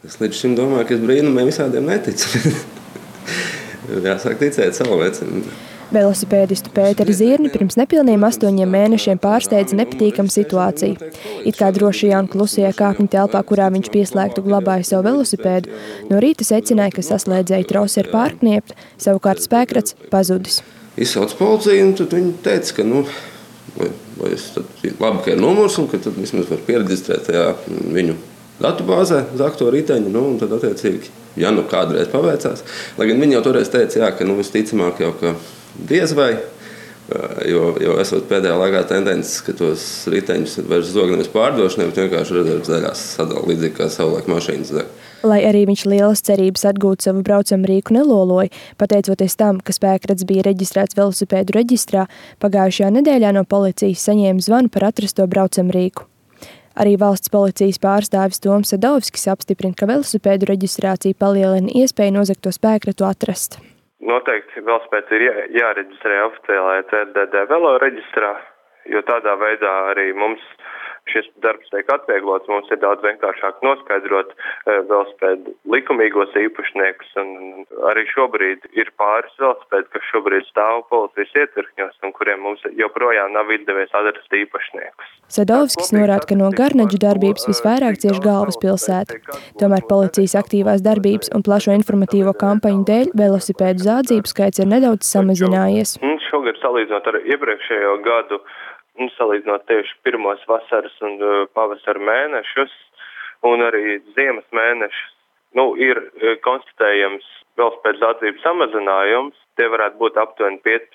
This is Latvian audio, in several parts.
Es līdz šim domāju, ka es brīnumiem visādiem neticu. Jāsāk ticēt savu vecinu. Velosipēdistu Pēteri Zirni pirms nepilniem 8 mēnešiem pārsteidza nepatīkama situācija. It kā drošajā un klusajā kāpņu telpā, kurā viņš pieslēgtu glabāja savu velosipēdu, no rīta secināja, ka saslēdzēja trose ir pārkniepta, savukārt spēkrats pazudis. Izsauc policiju, un tad viņi teica, ka vai es tad labi, ka ir numurs, un ka tad vismaz var pieregistrēt tajā viņu datubāzē uz akto riteņu, un tad attiecīgi, ja kādreiz paveicās. Lai gan viņi jau toreiz teica, jā, ka visticamāk jau, ka diez vai, jo esot pēdējā laikā tendences, ka tos riteņus vairs zog nevis pārdošanai, bet vienkārši rezerves daļās sadala līdzīgi kā savulaik mašīnas deg. Lai arī viņš lielas cerības atgūt savu braucamrīku neloloja, pateicoties tam, ka spēkrats bija reģistrēts velosipēdu reģistrā, pagājušajā nedēļā no policijas saņēma zvanu par atrasto braucamrīku. Arī valsts policijas pārstāvis Toms Sadovskis apstiprina, ka velosipēdu reģistrācija palielina iespēju nozagto spēkratu atrast. Noteikti velosipēds ir jāreģistrē oficiālajā CRDD velo reģistrā, jo tādā veidā arī mums šis darbs tiek atvieglots. Mums ir daudz vienkāršāk noskaidrot velosipēdu likumīgos īpašniekus, un arī šobrīd ir pāris velosipēdi, kas šobrīd stāv policijas iecirkņos, un kuriem mums joprojām nav izdevies atrast īpašniekus. Sadovskis norāda, ka no garnaģu darbības visvairāk cieš galvaspilsēta. Tomēr policijas aktīvās darbības un plašo informatīvo kampaņu dēļ velosipēdu zādzību skaits ir nedaudz samazinājies. Šogad salīdzinot ar iepriekšējo gadu, salīdzinot tieši pirmos vasaras un pavasara mēnešus un arī ziemas mēnešus, ir konstatējams velosipēdu zādzību samazinājums. Tie varētu būt aptuveni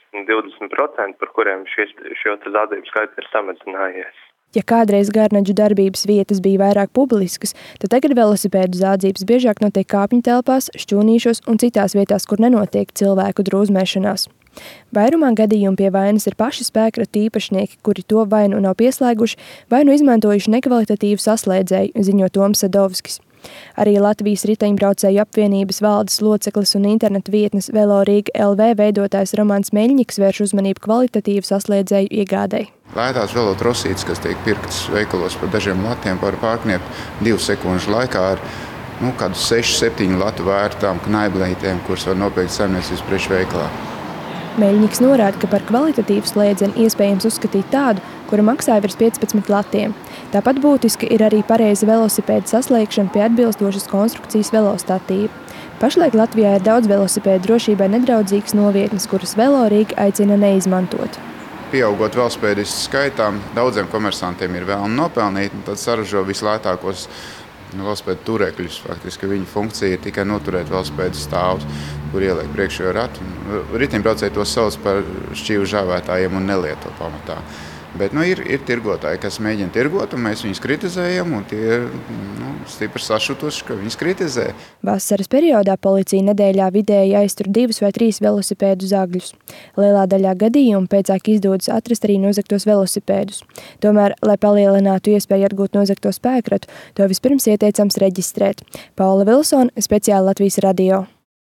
15–20%, par kuriem šo zādzību skaits ir samazinājies. Ja kādreiz garnaģu darbības vietas bija vairāk publiskas, tad tagad velosipēdu zādzības biežāk notiek kāpņu telpās, šķūnīšos un citās vietās, kur nenotiek cilvēku drūzmēšanās. Vairumā gadījumu pie vainas ir paši spēkratu īpašnieki, kuri to vai nu nav pieslēguši, vai nu izmantojuši nekvalitatīvu saslēdzēju, ziņo Toms Sadovskis. Arī Latvijas riteņbraucēju apvienības valdes loceklis un interneta vietnes Velorīga LV veidotājs Romans Meļņiks vērš uzmanību kvalitatīvu saslēdzēju iegādei. Lētās velotrosītes, kas tiek pirktas veikalos par dažiem latiem, var pārkniept 2 sekundžu laikā ar kādu 6–7 latu vērtām knaiblītēm, kuras var nopirkt saimniecības preču veikalā. Meļņiks norāda, ka par kvalitatīvu slēdzeni iespējams uzskatīt tādu, kura maksāja virs 15 latiem. Tāpat būtiski ir arī pareiza velosipēda saslēgšana pie atbilstošas konstrukcijas velostatīva. Pašlaik Latvijā ir daudz velosipēdu drošībai nedraudzīgas novietnes, kuras Velorīga aicina neizmantot. Pieaugot velosipēdistu skaitām, daudziem komersantiem ir vēlme nopelnīt, un tad saražo vislētākos velosipēdu turēkļus. Faktiski viņa funkcija ir tikai noturēt velosipēdu stāvus, kur ieliek priekšējo ratu. Riteņbraucēji to sauc par šķīvu žāvētājiem un nelieto pamatā. Bet ir tirgotāji, kas mēģina tirgot, un mēs viņus kritizējam, un tie ir stipri sašutuši, ka viņus kritizē. Vasaras periodā policija nedēļā vidēji aiztur 2 vai 3 velosipēdu zagļus. Lielā daļā gadījumu pēcāk izdodas atrast arī nozagtos velosipēdus. Tomēr, lai palielinātu iespēju atgūt nozagto spēkratu, to vispirms ieteicams reģistrēt. Paula Vilsone, speciāli Latvijas radio.